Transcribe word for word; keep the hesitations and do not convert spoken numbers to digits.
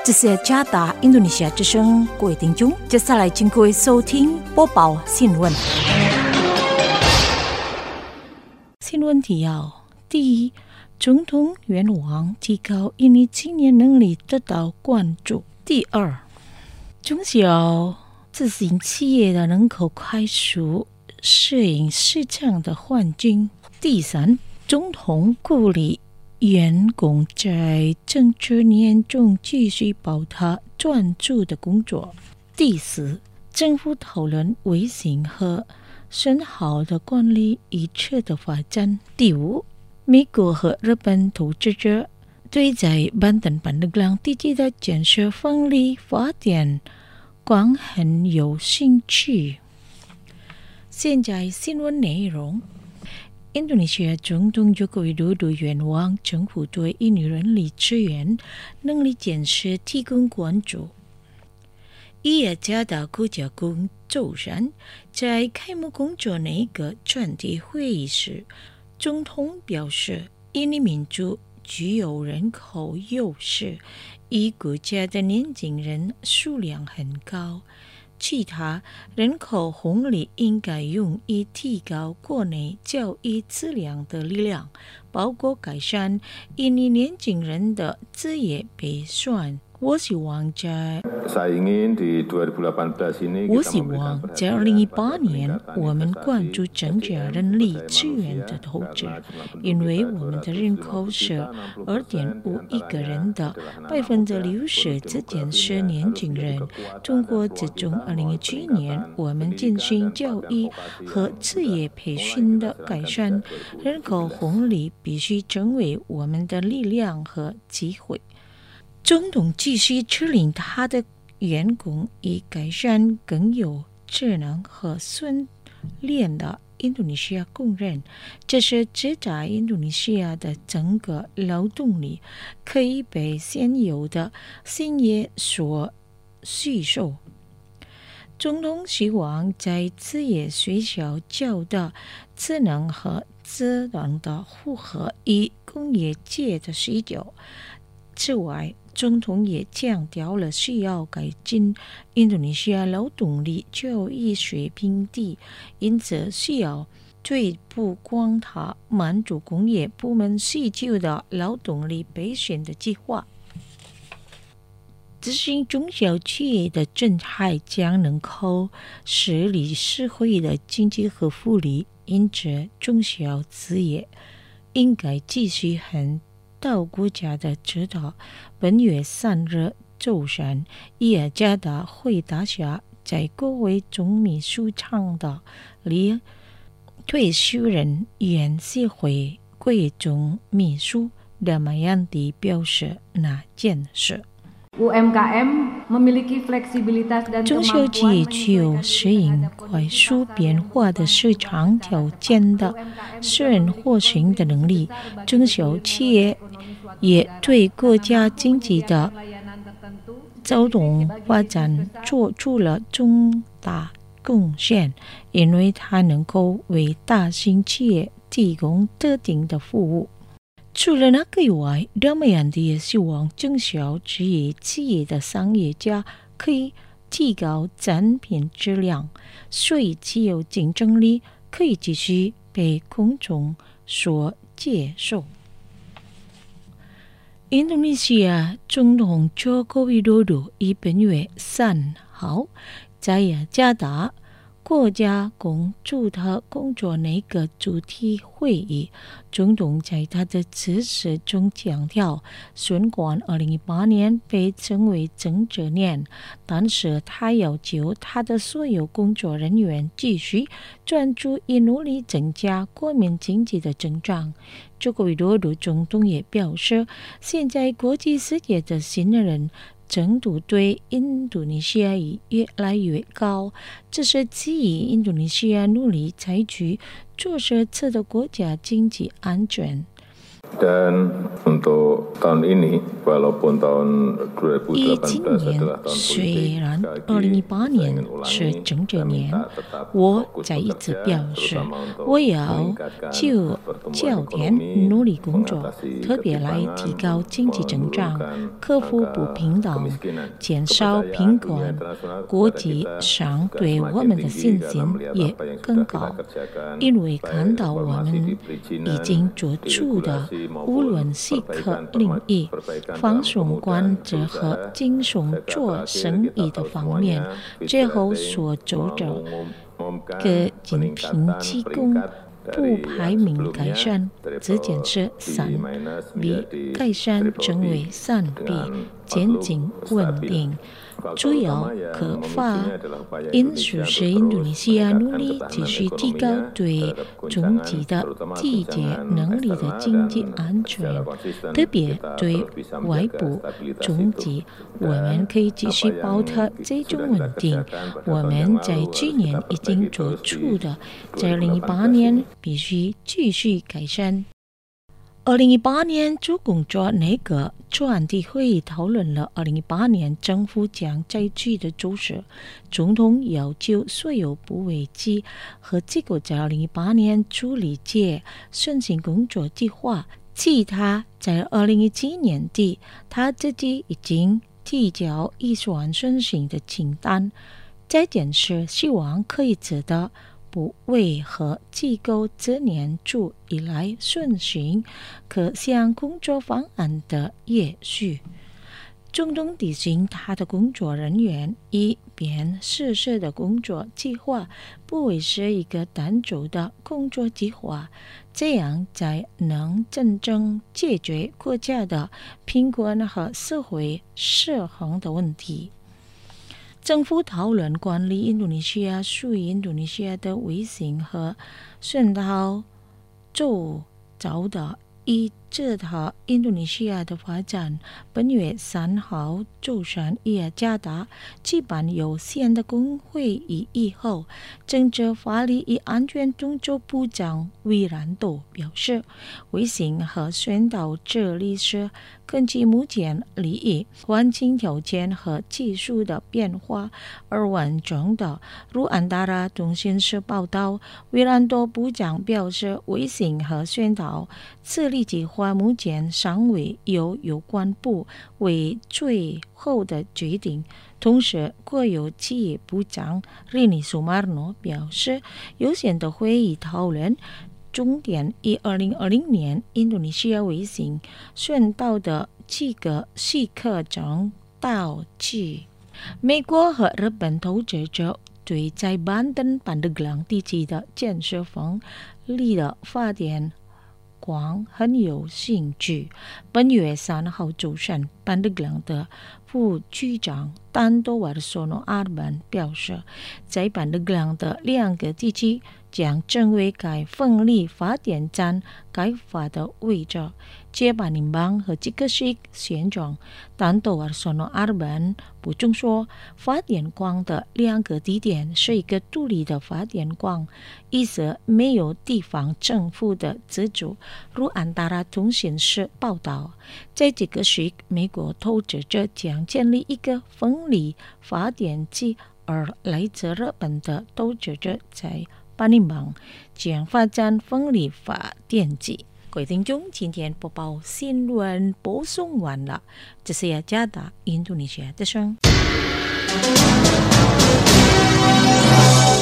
这是加达印度尼西亚之声，各位听众，接下来请各位收听播报新闻。新闻提要：第一，总统愿望提高印尼青年能力得到关注；第二，中小自行企业的人口快速适应市场的环境；第三，总统鼓励员工在政治年中继续保他专注的工作；第四，政府讨论微型和深好的管理一切的发展；第五，美国和日本投资者对在板登板力量地区的建设风力发电光很有兴趣。现在新闻内容。印度尼西亚总统Joko Widodo愿望政府对印尼人力资源能力建设提供关注。伊雅加达国家公周三在开幕工作那个专题会议时，总统表示，印尼民族具有人口优势，一国家的年轻人数量很高。其他人口红利应该用以提高国内教育质量的力量，包括改善印尼年轻人的职业培训。我希望在我希望在二零一八年，我们关注增加人力资源的投资，因为我们的人口是二点五亿个人的百分之六十之间是年轻人。通过这种二零一七年，我们进行教育和职业培训的改善，人口红利必须成为我们的力量和机会。总统继续指令他的员工以改善更有智能和训练的印度尼西亚工人，这是指在印度尼西亚的整个劳动力可以被现有的产业所吸收。总统希望在职业学校教的智能和智能的符合以工业界的需求。此外，总统也强调了需要改进印度尼西亚劳动力教育水平低，因此需要推不光它满足工业部门需求的劳动力培训的计划。执行中小企业的政策将能够使理社会的经济和福利，因此中小企业应该继续很到国家的指导。本月三日周三，伊雅加达会大厦在各位总秘书长的离退休人员协会贵总秘书Damayanti表示那件事。中小企业具有适应快速变化的市场条件的私人获胜的能力，中小企业也对国家经济的走动发展做出了重大贡献，因为它能够为大型企业提供特定的服务。除了那个以外，Damayanti也希望中小职业企业的商业家可以提高产品质量，所以具有竞争力，可以继续被公众所接受。印度尼西亚总统Joko Widodo于本月三号在雅加达国家公主的工作那个主题会议，总统在他的致辞中强调，尽管二零一八年被称为政治年，但是他要求他的所有工作人员继续专注以努力增加国民经济的增长。Joko Widodo总统也表示，现在国际世界的新人程度对印度尼西亚越来越高，这是基于印度尼西亚努力采取措施使得国家经济安全。 Dan untuk tahun ini, walaupun tahun dua ribu delapan belas adalah tahun 虽然二零一八年是整整年，我再一次表示，我要就教研努力工作，特别来提高经济增长，克服不平等，减少贫困。国际上对我们的信心也更高，因为看到我们已经做出的，无论是各领域、放松管制和经商做生意的方面，最后所做的给经贫提供不排名改善，这件事三比改善成为三比渐进稳定。主要可发因素是印度尼西亚努力继续提高对中级的缔结能力的经济安全，特别对外部中级，我们可以继续保持这种稳定。我们在去年已经做出的，在二零一八年必须继续改善。二零一八年主工作内阁专题会议讨论了二零一八年政府将采取的措施。总统要求所有部委机和机构在二零一八年处理这顺行工作计划。其他在二零一七年底，他自己已经提交预算顺行的清单。这件事希望可以值得部委和机构这年初以来顺行各项工作方案的延续。总统提醒他的工作人员，以便实施的工作计划不会是一个单独的工作计划，这样才能真正解决国家的贫困和社会失衡的问题。政府讨论管理印度尼西亚属于印度尼西亚的卫星和宣导周遭的以指导印度尼西亚的发展。本月三号周三伊雅加达举办有限的公会议以后，政治法律与安全工作部长维兰多表示，卫星和宣导这里是根据目前利益、环境条件和技术的变化而完成的。如安达拉通讯社报道，维兰多部长表示，卫星和宣导此类计划目前尚未由有关部为最后的决定。同时，国有企业部长里尼苏马诺表示，有限的会议讨论重点以二零二零年印度尼西亚卫星宣导的几个细课中导致。美国和日本投资者对在板登班德朗地区的建设风力的发电光很有兴趣。本月三号周三，班德朗的副局长丹多瓦索诺阿本表示，在班德朗的两个地区将成为该风力发电站开发的位置。接班联邦和几个市县长丹多瓦索诺阿本补充说，发电光的两个地点是一个独立的发电光，意思没有地方政府的资助。如安达拉通讯社报道，在这个市，美国投资者将建立一个风力发电机，而来自日本的投资者在巴林邦将发展风力发电机。各位听众，今天播报新闻播送完了，这是雅加达印度尼西亚的声。